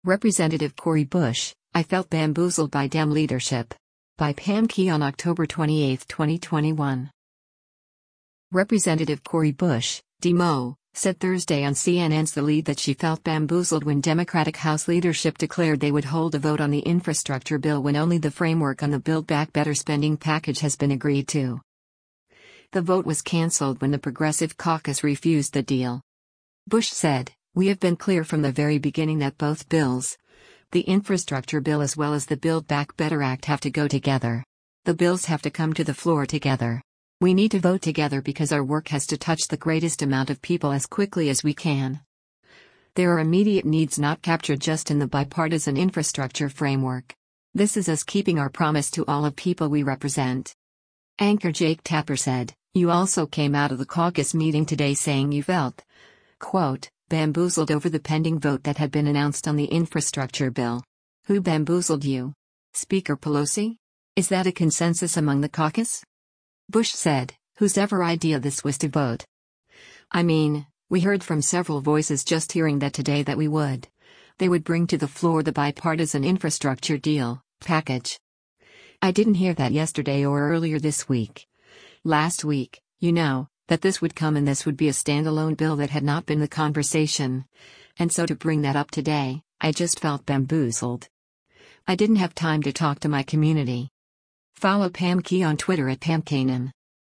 Representative Cori Bush, I felt bamboozled by Dem leadership. By Pam Key on October 28, 2021. Representative Cori Bush, Demo, said Thursday on CNN's The Lead that she felt bamboozled when Democratic House leadership declared they would hold a vote on the infrastructure bill when only the framework on the Build Back Better spending package has been agreed to. The vote was canceled when the Progressive Caucus refused the deal. Bush said, "We have been clear from the very beginning that both bills, the infrastructure bill as well as the Build Back Better Act, have to go together. The bills have to come to the floor together. We need to vote together because our work has to touch the greatest amount of people as quickly as we can. There are immediate needs not captured just in the bipartisan infrastructure framework. This is us keeping our promise to all of people we represent." Anchor Jake Tapper said, "You also came out of the caucus meeting today saying you felt, quote, bamboozled over the pending vote that had been announced on the infrastructure bill. Who bamboozled you? Speaker Pelosi? Is that a consensus among the caucus?" Bush said, "Whose ever idea this was to vote? I mean, we heard from several voices just hearing that today that they would bring to the floor the bipartisan infrastructure deal, package. I didn't hear that yesterday or earlier this week. Last week, that this would come and this would be a standalone bill that had not been the conversation. And so to bring that up today, I just felt bamboozled. I didn't have time to talk to my community." Follow Pam Key on Twitter at PamKanan.